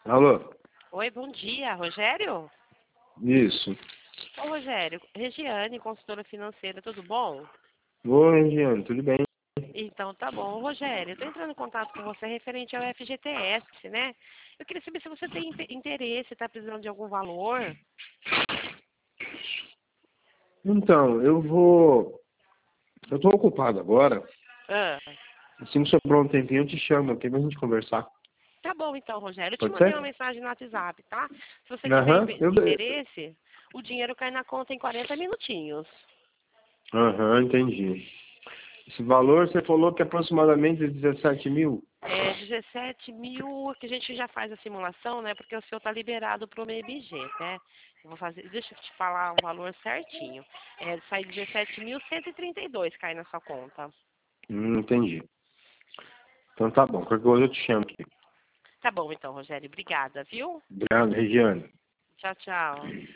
Alô? Oi, bom dia, Rogério? Isso. Ô, Rogério, Regiane, consultora financeira, tudo bom? Oi, Regiane, tudo bem? Então, tá bom. Ô, Rogério, eu tô entrando em contato com você referente ao FGTS, né? Eu queria saber se você tem interesse, tá precisando de algum valor. Então, eu tô ocupado agora. Ah, Assim que sobrar um tempinho, eu te chamo aqui pra gente conversar. tá bom, então, Rogério. Eu te Pode mandei uma ser? mensagem no WhatsApp, tá? Se você tiver Aham, interesse, o dinheiro cai na conta em 40 minutinhos. entendi. Esse valor, você falou que é aproximadamente 17 mil? É 17 mil, que a gente já faz a simulação, né? Porque o seu tá liberado para o MBG, né? Eu vou fazer, deixa eu te falar um valor certinho. Sai 17.132 cai na sua conta. Entendi. Então tá bom, qualquer coisa eu te chamo aqui. Tá bom então, Rogério. Obrigada, viu? Obrigado, Regiane. Tchau, tchau.